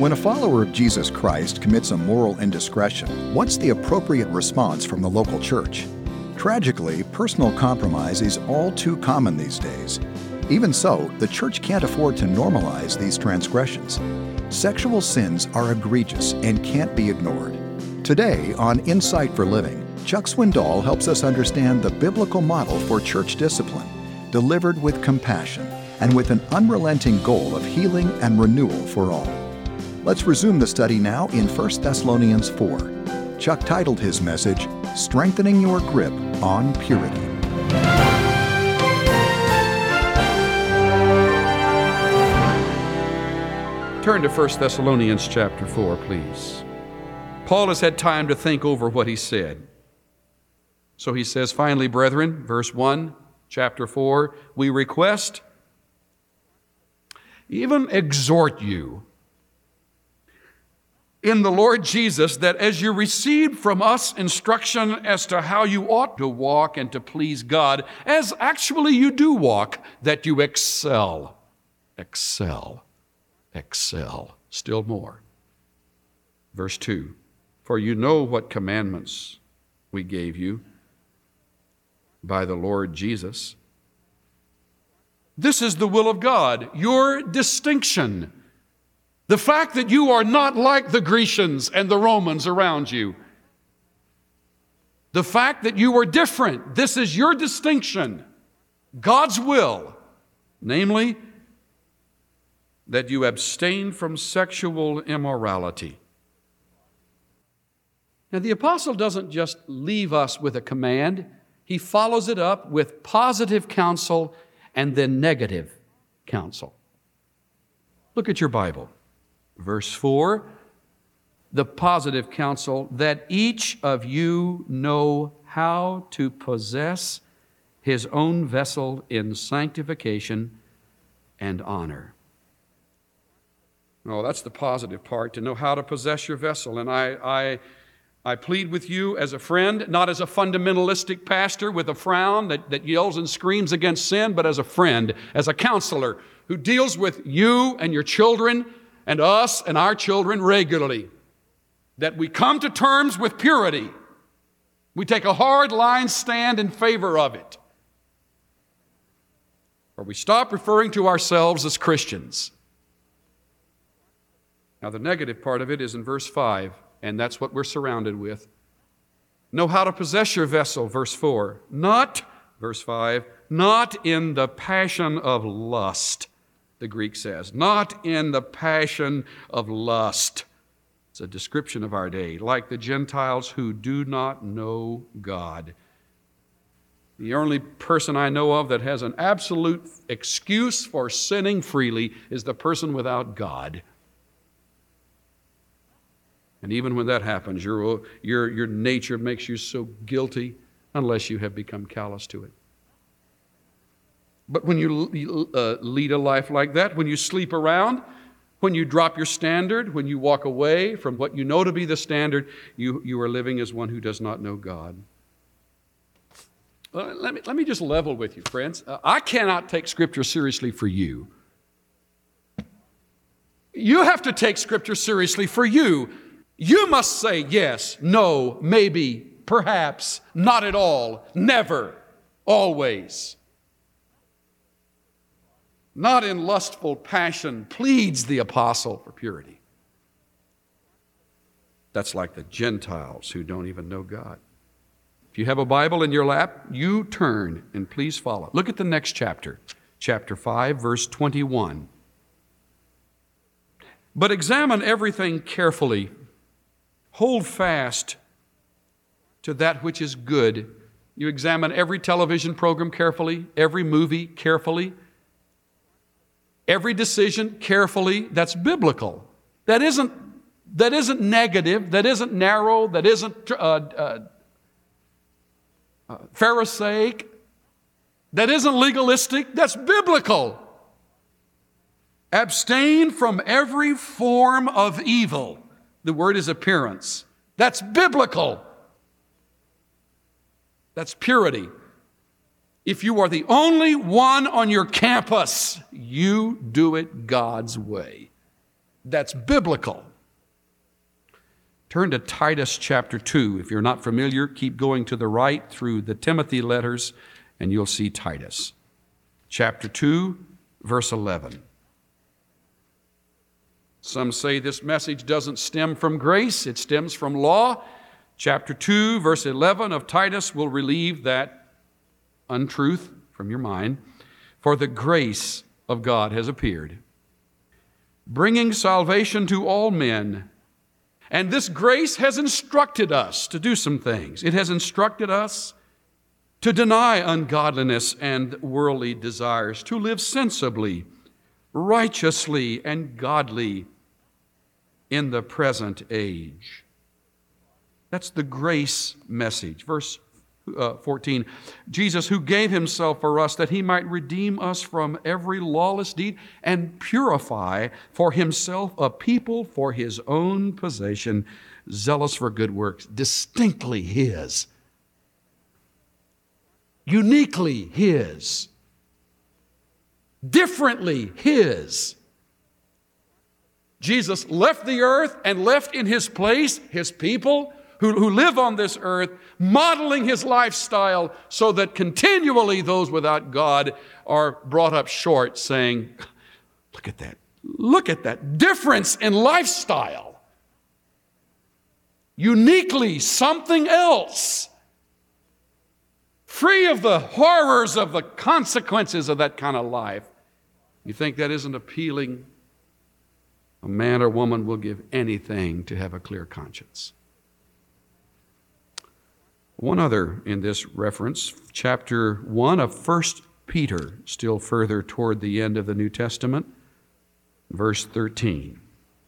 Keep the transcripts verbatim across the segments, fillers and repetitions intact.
When a follower of Jesus Christ commits a moral indiscretion, what's the appropriate response from the local church? Tragically, personal compromise is all too common these days. Even so, the church can't afford to normalize these transgressions. Sexual sins are egregious and can't be ignored. Today, on Insight for Living, Chuck Swindoll helps us understand the biblical model for church discipline, delivered with compassion and with an unrelenting goal of healing and renewal for all. Let's resume the study now in First Thessalonians four. Chuck titled his message, Strengthening Your Grip on Purity. Turn to First Thessalonians chapter four, please. Paul has had time to think over what he said. So he says, finally, brethren, verse one, chapter four, we request, even exhort you, in the Lord Jesus, that as you received from us instruction as to how you ought to walk and to please God, as actually you do walk, that you excel, excel, excel, still more. Verse two, for you know what commandments we gave you by the Lord Jesus. This is the will of God, your distinction. The fact that you are not like the Grecians and the Romans around you. The fact that you are different. This is your distinction. God's will. Namely, that you abstain from sexual immorality. Now, the apostle doesn't just leave us with a command. He follows it up with positive counsel and then negative counsel. Look at your Bible. Verse four, the positive counsel, that each of you know how to possess his own vessel in sanctification and honor. Oh, that's the positive part, to know how to possess your vessel. And I, I, I plead with you as a friend, not as a fundamentalistic pastor with a frown that, that yells and screams against sin, but as a friend, as a counselor who deals with you and your children and us and our children regularly, that we come to terms with purity. We take a hard line stand in favor of it. Or we stop referring to ourselves as Christians. Now, the negative part of it is in verse five, and that's what we're surrounded with. Know how to possess your vessel, verse four. Not, verse five, not in the passion of lust, the Greek says. Not in the passion of lust. It's a description of our day, like the Gentiles who do not know God. The only person I know of that has an absolute excuse for sinning freely is the person without God. And even when that happens, your, your, your nature makes you so guilty unless you have become callous to it. But when you uh, lead a life like that, when you sleep around, when you drop your standard, when you walk away from what you know to be the standard, you, you are living as one who does not know God. Well, let me, let me just level with you, friends. Uh, I cannot take Scripture seriously for you. You have to take Scripture seriously for you. You must say yes, no, maybe, perhaps, not at all, never, always. Not in lustful passion pleads the apostle for purity. That's like the Gentiles who don't even know God. If you have a Bible in your lap, you turn and please follow. Look at the next chapter, chapter five, verse twenty-one. But examine everything carefully. Hold fast to that which is good. You examine every television program carefully, every movie carefully, every decision carefully. That's biblical. That isn't, that isn't negative, that isn't narrow, that isn't uh, uh, uh, Pharisaic, that isn't legalistic. That's biblical. Abstain from every form of evil. The word is appearance. That's biblical. That's purity. If you are the only one on your campus, you do it God's way. that's biblical. Turn to Titus chapter two. If you're not familiar, keep going to the right through the Timothy letters, and you'll see Titus. Chapter two, verse eleven. Some say this message doesn't stem from grace, it stems from law. Chapter two, verse eleven of Titus will relieve that untruth from your mind. For the grace of God has appeared, bringing salvation to all men. And this grace has instructed us to do some things. It has instructed us to deny ungodliness and worldly desires, to live sensibly, righteously, and godly in the present age. That's the grace message. Verse uh, fourteen, Jesus, who gave himself for us that he might redeem us from every lawless deed and purify for himself a people for his own possession, zealous for good works, distinctly his, uniquely his, differently his. Jesus left the earth and left in his place his people who, who live on this earth, modeling his lifestyle so that continually those without God are brought up short, saying, look at that. Look at that difference in lifestyle. Uniquely something else. Free of the horrors of the consequences of that kind of life. You think that isn't appealing? A man or woman will give anything to have a clear conscience. One other in this reference, chapter one of First Peter, still further toward the end of the New Testament, verse thirteen.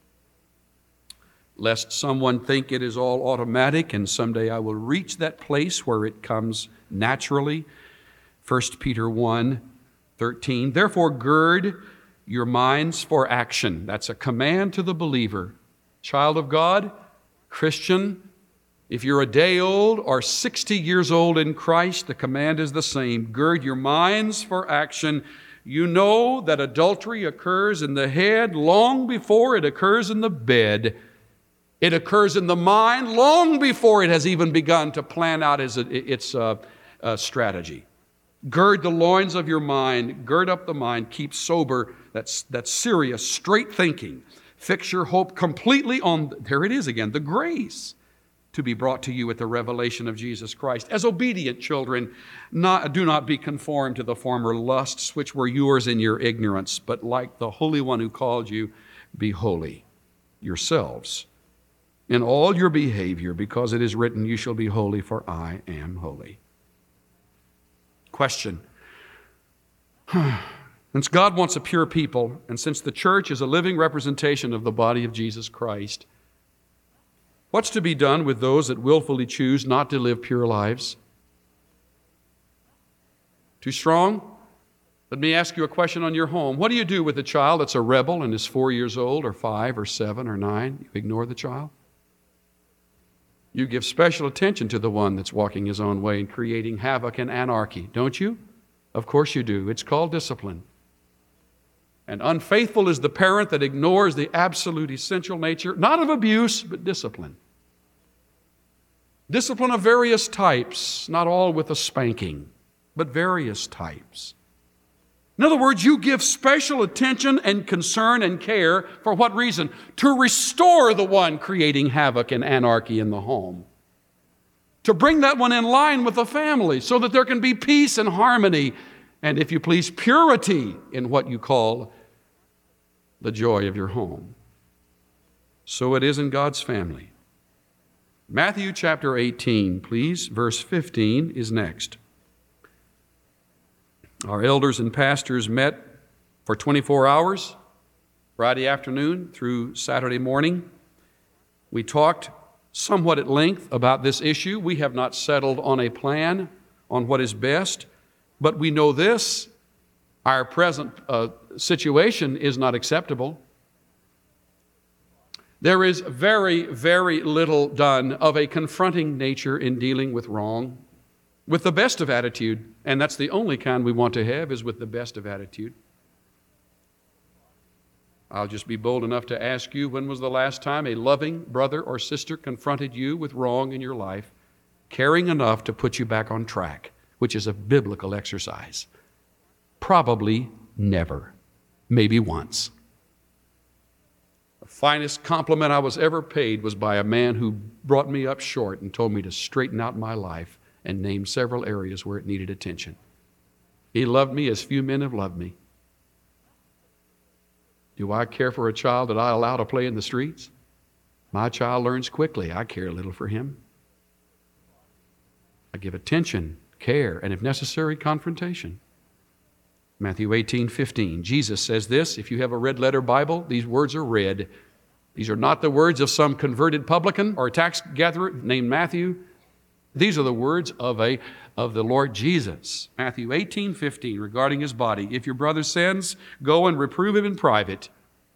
Lest someone think it is all automatic and someday I will reach that place where it comes naturally. First Peter one, thirteen. Therefore gird your minds for action. That's a command to the believer. Child of God, Christian, if you're a day old or sixty years old in Christ, the command is the same. Gird your minds for action. You know that adultery occurs in the head long before it occurs in the bed. It occurs in the mind long before it has even begun to plan out its, its uh, uh, strategy. Gird the loins of your mind. Gird up the mind. Keep sober. That's, that's serious, straight thinking. Fix your hope completely on, there it is again, the grace to be brought to you at the revelation of Jesus Christ. As obedient children, not, do not be conformed to the former lusts which were yours in your ignorance, but like the Holy One who called you, be holy yourselves in all your behavior, because it is written, you shall be holy, for I am holy. Question. Since God wants a pure people, and since the church is a living representation of the body of Jesus Christ, what's to be done with those that willfully choose not to live pure lives? Too strong? Let me ask you a question on your home. What do you do with a child that's a rebel and is four years old or five or seven or nine? You ignore the child? You give special attention to the one that's walking his own way and creating havoc and anarchy, don't you? Of course you do. It's called discipline. And unfaithful is the parent that ignores the absolute essential nature, not of abuse, but discipline. Discipline of various types, not all with a spanking, but various types. In other words, you give special attention and concern and care for what reason? To restore the one creating havoc and anarchy in the home. To bring that one in line with the family so that there can be peace and harmony and, if you please, purity in what you call the joy of your home. So it is in God's family. Matthew chapter eighteen, please, verse fifteen is next. Our elders and pastors met for twenty-four hours, Friday afternoon through Saturday morning. We talked somewhat at length about this issue. We have not settled on a plan on what is best, but we know this, our present uh, situation is not acceptable. There is very, very little done of a confronting nature in dealing with wrong, with the best of attitude, and that's the only kind we want to have, is with the best of attitude. I'll just be bold enough to ask you, when was the last time a loving brother or sister confronted you with wrong in your life, caring enough to put you back on track, which is a biblical exercise? Probably never. Maybe once. The finest compliment I was ever paid was by a man who brought me up short and told me to straighten out my life and named several areas where it needed attention. He loved me as few men have loved me. Do I care for a child that I allow to play in the streets? My child learns quickly. I care little for him. I give attention, care, and if necessary, confrontation. Matthew eighteen fifteen. Jesus says this. If you have a red letter Bible, these words are red. These are not the words of some converted publican or tax gatherer named Matthew. These are the words of a of the Lord Jesus. Matthew eighteen fifteen, regarding his body. If your brother sins, go and reprove him in private.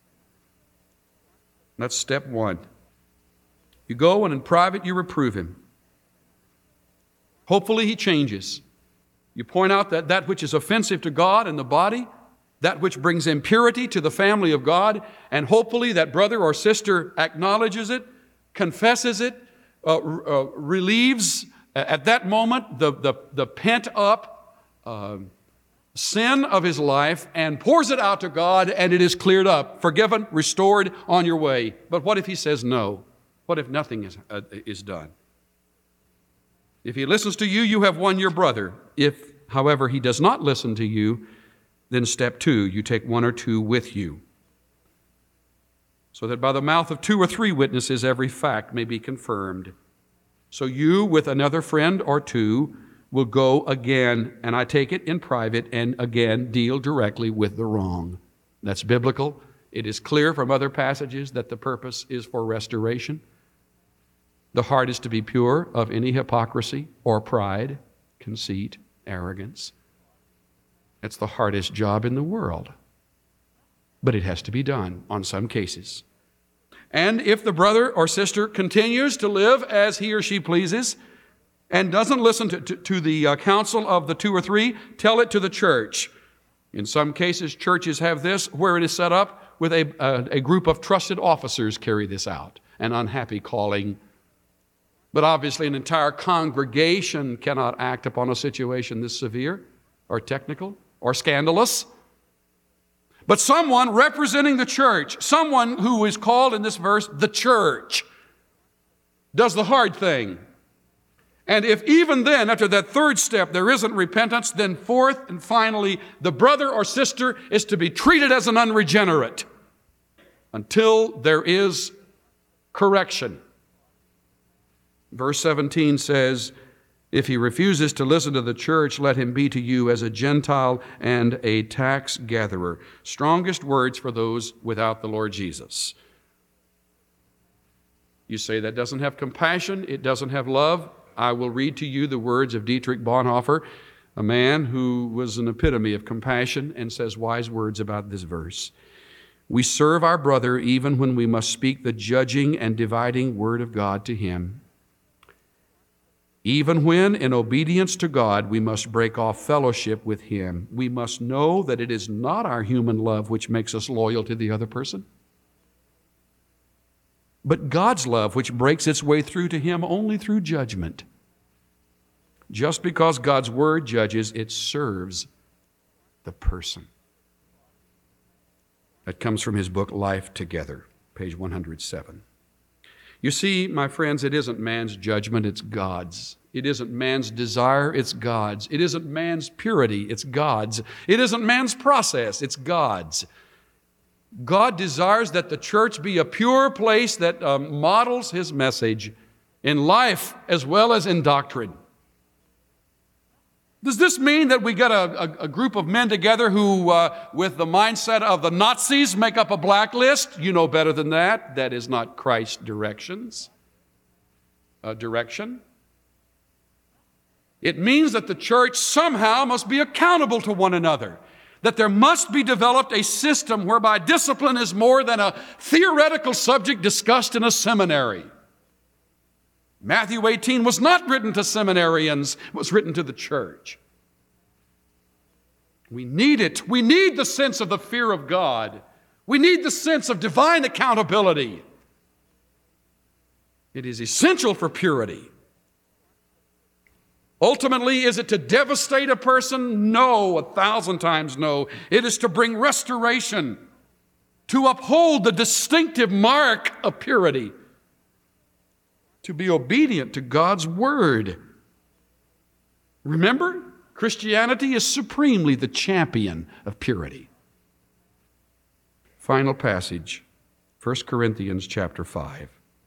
That's step one. You go and in private you reprove him. Hopefully he changes. You point out that that which is offensive to God and the body, that which brings impurity to the family of God, and hopefully that brother or sister acknowledges it, confesses it, uh, uh, relieves at that moment the, the, the pent-up uh, sin of his life and pours it out to God, and it is cleared up, forgiven, restored, on your way. But what if he says no? What if nothing is, uh, is done? If he listens to you, you have won your brother. If, however, he does not listen to you, then step two, you take one or two with you, so that by the mouth of two or three witnesses every fact may be confirmed. So you, with another friend or two, will go again, and I take it in private, and again deal directly with the wrong. That's biblical. It is clear from other passages that the purpose is for restoration. The heart is to be pure of any hypocrisy or pride, conceit, arrogance. It's the hardest job in the world, but it has to be done on some cases. And if the brother or sister continues to live as he or she pleases and doesn't listen to, to, to the uh, counsel of the two or three, tell it to the church. In some cases, churches have this where it is set up with a, a, a group of trusted officers carry this out, an unhappy calling. But obviously an entire congregation cannot act upon a situation this severe or technical or scandalous. But someone representing the church, someone who is called in this verse the church, does the hard thing. And if even then, after that third step, there isn't repentance, then fourth and finally, the brother or sister is to be treated as an unregenerate until there is correction. Verse seventeen says, if he refuses to listen to the church, let him be to you as a Gentile and a tax gatherer. Strongest words for those without the Lord Jesus. You say that doesn't have compassion, it doesn't have love. I will read to you the words of Dietrich Bonhoeffer, a man who was an epitome of compassion and says wise words about this verse. We serve our brother even when we must speak the judging and dividing word of God to him. Even when, in obedience to God, we must break off fellowship with him, we must know that it is not our human love which makes us loyal to the other person, but God's love which breaks its way through to him only through judgment. Just because God's word judges, it serves the person. That comes from his book, Life Together, page one hundred seven. You see, my friends, it isn't man's judgment, it's God's. It isn't man's desire, it's God's. It isn't man's purity, it's God's. It isn't man's process, it's God's. God desires that the church be a pure place that um, models his message in life as well as in doctrine. Does this mean that we got a, a, a group of men together who, uh, with the mindset of the Nazis, make up a blacklist? You know better than that. That is not Christ's directions. Uh, direction. It means that the church somehow must be accountable to one another. That there must be developed a system whereby discipline is more than a theoretical subject discussed in a seminary. Matthew eighteen was not written to seminarians, it was written to the church. We need it. We need the sense of the fear of God. We need the sense of divine accountability. It is essential for purity. Ultimately, is it to devastate a person? No, a thousand times no. It is to bring restoration, to uphold the distinctive mark of purity, to be obedient to God's word. Remember, Christianity is supremely the champion of purity. Final passage, First Corinthians chapter five.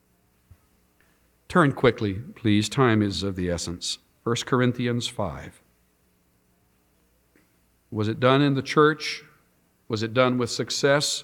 Turn quickly, please. Time is of the essence. First Corinthians five. Was it done in the church? Was it done with success?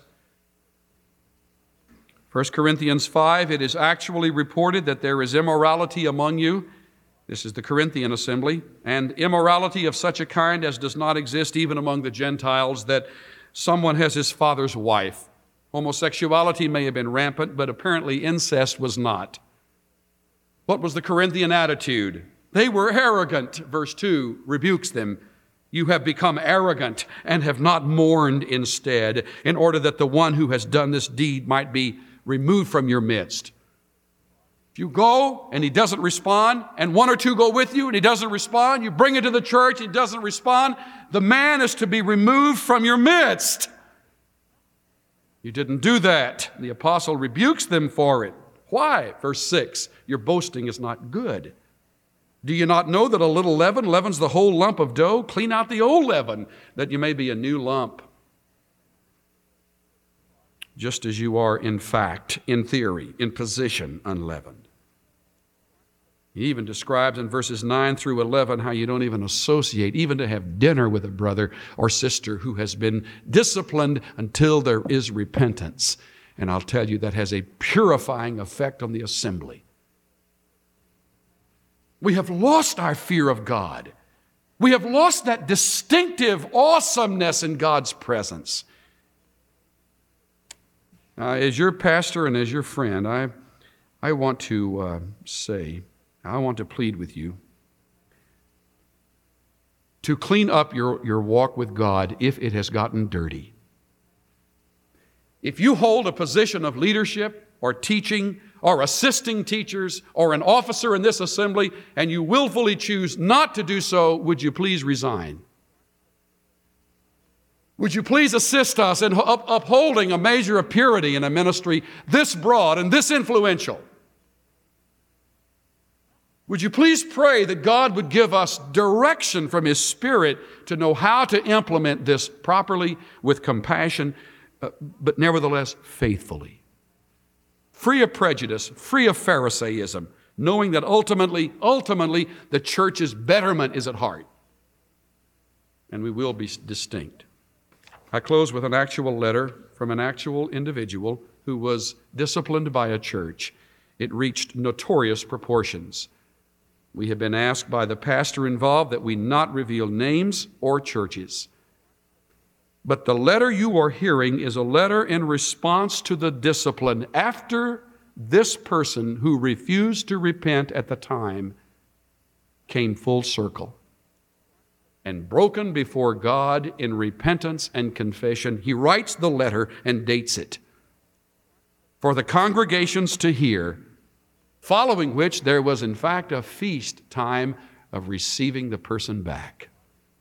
First Corinthians five, it is actually reported that there is immorality among you. This is the Corinthian assembly, and immorality of such a kind as does not exist even among the Gentiles, that someone has his father's wife. Homosexuality may have been rampant, but apparently incest was not. What was the Corinthian attitude? They were arrogant. Verse two rebukes them. You have become arrogant and have not mourned instead, in order that the one who has done this deed might be removed from your midst. If you go and he doesn't respond, and one or two go with you and he doesn't respond, you bring it to the church, he doesn't respond, the man is to be removed from your midst. You didn't do that. The apostle rebukes them for it. Why? Verse six, your boasting is not good. Do you not know that a little leaven leavens the whole lump of dough? Clean out the old leaven, that you may be a new lump. Just as you are in fact, in theory, in position, unleavened. He even describes in verses nine through eleven how you don't even associate, even to have dinner with a brother or sister who has been disciplined until there is repentance. And I'll tell you, that has a purifying effect on the assembly. We have lost our fear of God. We have lost that distinctive awesomeness in God's presence. Uh, as your pastor and as your friend, I, I want to uh, say, I want to plead with you to clean up your, your walk with God if it has gotten dirty. If you hold a position of leadership or teaching or assisting teachers or an officer in this assembly and you willfully choose not to do so, would you please resign? Would you please assist us in up- upholding a measure of purity in a ministry this broad and this influential? Would you please pray that God would give us direction from His Spirit to know how to implement this properly, with compassion, uh, but nevertheless faithfully? Free of prejudice, free of Pharisaism, knowing that ultimately, ultimately, the church's betterment is at heart. And we will be distinct. I close with an actual letter from an actual individual who was disciplined by a church. It reached notorious proportions. We have been asked by the pastor involved that we not reveal names or churches. But the letter you are hearing is a letter in response to the discipline after this person who refused to repent at the time came full circle. And broken before God in repentance and confession, he writes the letter and dates it for the congregations to hear, following which there was in fact a feast time of receiving the person back.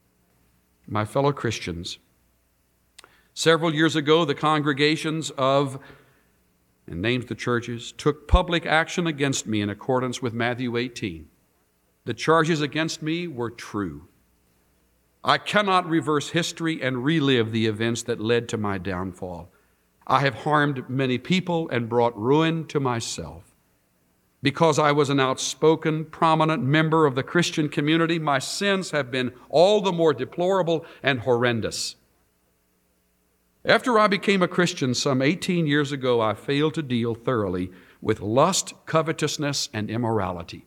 My fellow Christians, several years ago, the congregations of, and names the churches, took public action against me in accordance with Matthew eighteen. The charges against me were true. I cannot reverse history and relive the events that led to my downfall. I have harmed many people and brought ruin to myself. Because I was an outspoken, prominent member of the Christian community, my sins have been all the more deplorable and horrendous. After I became a Christian some eighteen years ago, I failed to deal thoroughly with lust, covetousness, and immorality.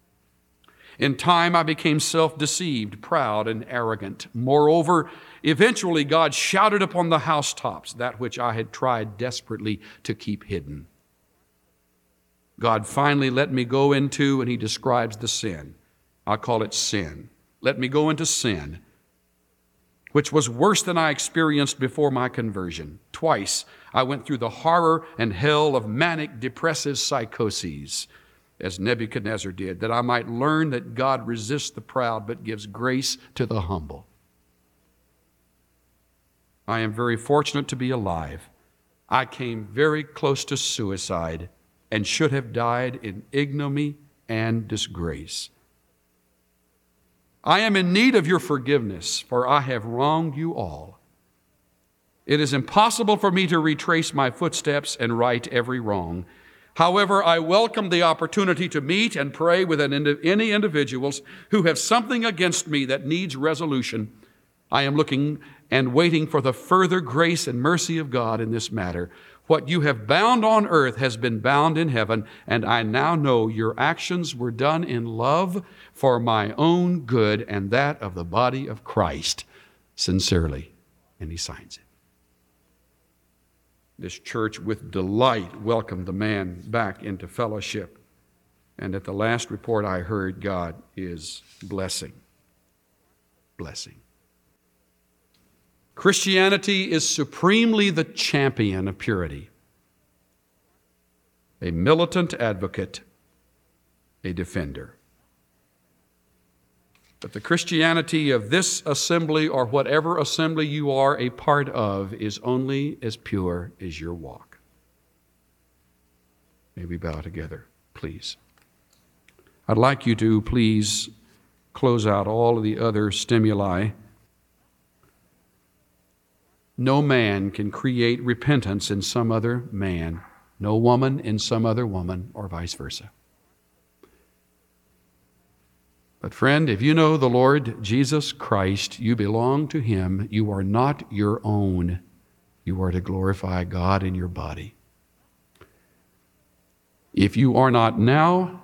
In time, I became self-deceived, proud, and arrogant. Moreover, eventually God shouted upon the housetops that which I had tried desperately to keep hidden. God finally let me go into, and He describes the sin. I call it sin. Let me go into sin, which was worse than I experienced before my conversion. Twice I went through the horror and hell of manic depressive psychoses, as Nebuchadnezzar did, that I might learn that God resists the proud but gives grace to the humble. I am very fortunate to be alive. I came very close to suicide and should have died in ignominy and disgrace. I am in need of your forgiveness, for I have wronged you all. It is impossible for me to retrace my footsteps and right every wrong. However, I welcome the opportunity to meet and pray with an indi- any individuals who have something against me that needs resolution. I am looking and waiting for the further grace and mercy of God in this matter. What you have bound on earth has been bound in heaven, and I now know your actions were done in love for my own good and that of the body of Christ. Sincerely. And he signs it. This church with delight welcomed the man back into fellowship. And at the last report I heard, God is blessing. Blessing. Christianity is supremely the champion of purity, a militant advocate, a defender. But the Christianity of this assembly, or whatever assembly you are a part of, is only as pure as your walk. May we bow together, please. I'd like you to please close out all of the other stimuli. No man can create repentance in some other man, no woman in some other woman, or vice versa. But friend, if you know the Lord Jesus Christ, you belong to Him. You are not your own. You are to glorify God in your body. If you are not now,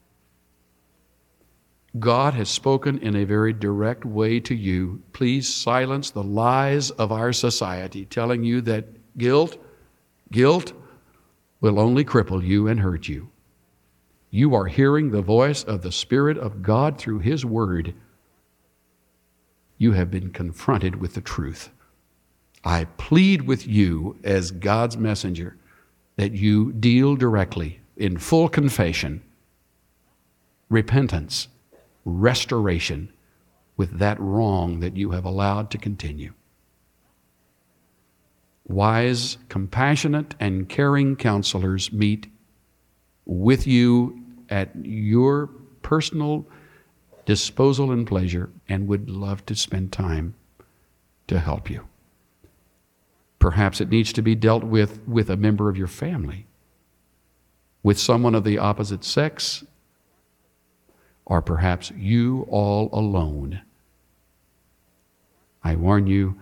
God has spoken in a very direct way to you. Please silence the lies of our society telling you that guilt, guilt will only cripple you and hurt you. You are hearing the voice of the Spirit of God through His Word. You have been confronted with the truth. I plead with you as God's messenger that you deal directly in full confession, repentance, restoration with that wrong that you have allowed to continue. Wise, compassionate, and caring counselors meet with you at your personal disposal and pleasure and would love to spend time to help you. Perhaps it needs to be dealt with with a member of your family, with someone of the opposite sex, or perhaps you all alone. I warn you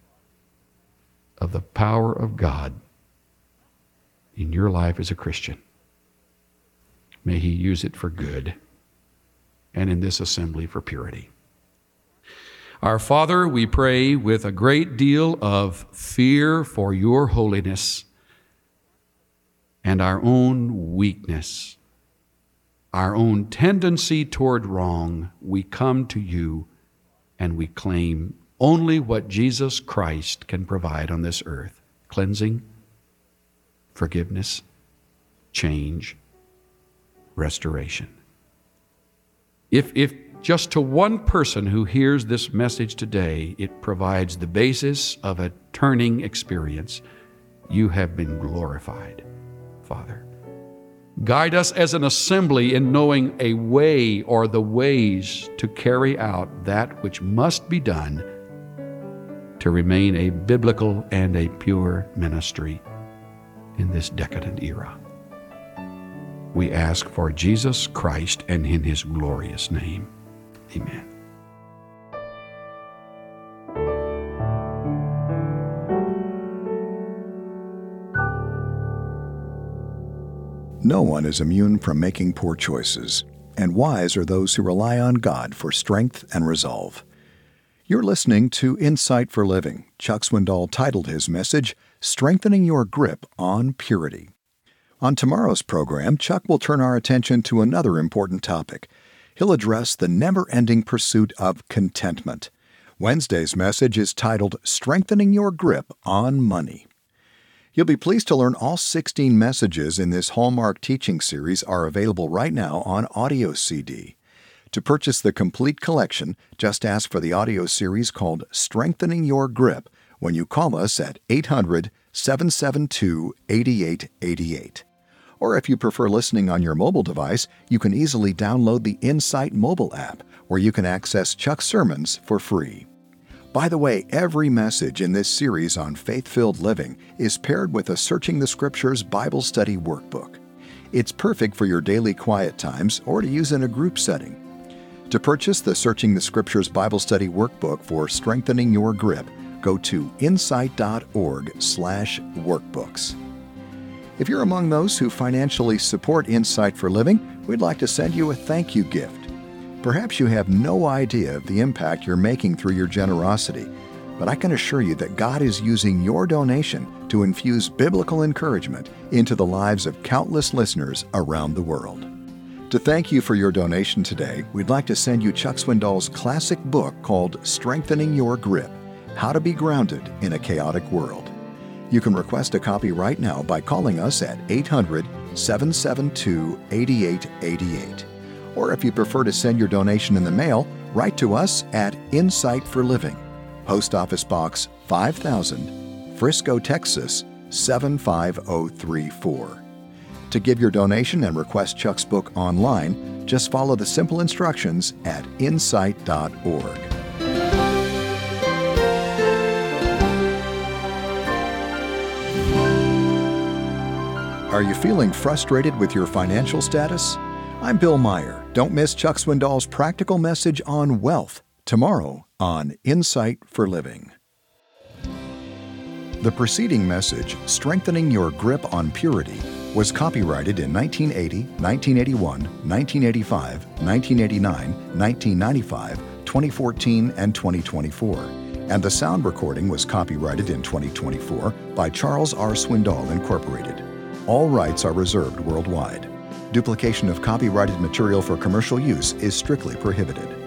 of the power of God in your life as a Christian. May He use it for good, and in this assembly for purity. Our Father, we pray with a great deal of fear for your holiness and our own weakness, our own tendency toward wrong. We come to you and we claim only what Jesus Christ can provide on this earth: cleansing, forgiveness, change, restoration. If, if just to one person who hears this message today, it provides the basis of a turning experience, you have been glorified, Father. Guide us as an assembly in knowing a way or the ways to carry out that which must be done to remain a biblical and a pure ministry in this decadent era. We ask for Jesus Christ and in His glorious name. Amen. No one is immune from making poor choices, and wise are those who rely on God for strength and resolve. You're listening to Insight for Living. Chuck Swindoll titled his message, Strengthening Your Grip on Purity. On tomorrow's program, Chuck will turn our attention to another important topic. He'll address the never-ending pursuit of contentment. Wednesday's message is titled, Strengthening Your Grip on Money. You'll be pleased to learn all sixteen messages in this Hallmark teaching series are available right now on audio C D. To purchase the complete collection, just ask for the audio series called Strengthening Your Grip when you call us at eight hundred, seven seven two, eight eight eight eight. Or if you prefer listening on your mobile device, you can easily download the Insight mobile app, where you can access Chuck's sermons for free. By the way, every message in this series on faith-filled living is paired with a Searching the Scriptures Bible Study Workbook. It's perfect for your daily quiet times or to use in a group setting. To purchase the Searching the Scriptures Bible Study Workbook for Strengthening Your Grip, go to insight.org slash workbooks. If you're among those who financially support Insight for Living, we'd like to send you a thank you gift. Perhaps you have no idea of the impact you're making through your generosity, but I can assure you that God is using your donation to infuse biblical encouragement into the lives of countless listeners around the world. To thank you for your donation today, we'd like to send you Chuck Swindoll's classic book called Strengthening Your Grip: How to Be Grounded in a Chaotic World. You can request a copy right now by calling us at eight hundred, seven seven two, eight eight eight eight. Or if you prefer to send your donation in the mail, write to us at Insight for Living, Post Office Box five thousand, Frisco, Texas seven five zero three four. To give your donation and request Chuck's book online, just follow the simple instructions at insight dot org. Are you feeling frustrated with your financial status? I'm Bill Meyer. Don't miss Chuck Swindoll's practical message on wealth tomorrow on Insight for Living. The preceding message, Strengthening Your Grip on Purity, was copyrighted in nineteen eighty, nineteen eighty-one, nineteen eighty-five, nineteen eighty-nine, nineteen ninety-five, twenty fourteen, and twenty twenty-four, and the sound recording was copyrighted in twenty twenty-four by Charles R. Swindoll, Incorporated. All rights are reserved worldwide. Duplication of copyrighted material for commercial use is strictly prohibited.